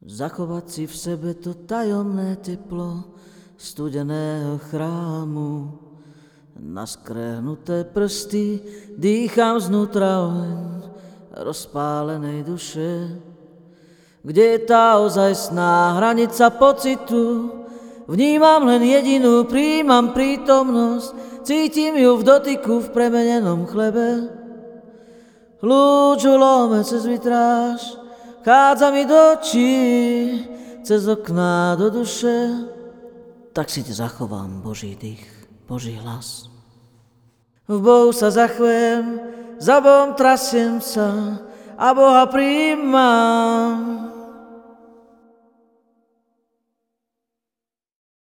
Zachovať si v sebe to tajomné teplo studeného chrámu. Na skrehnuté prsty dýcham znútra oheň rozpálenej duše. Kde je tá ozajstná hranica pocitu? Vnímam len jedinú, prijímam prítomnosť, cítim ju v dotyku v premenenom chlebe. Lúč lome cez vitráž, chádza mi do očí, cez okná do duše. Tak si te zachovám Boží dých, Boží hlas. V Bohu sa zachvem, za Bohom trasiem sa a Boha prijímam.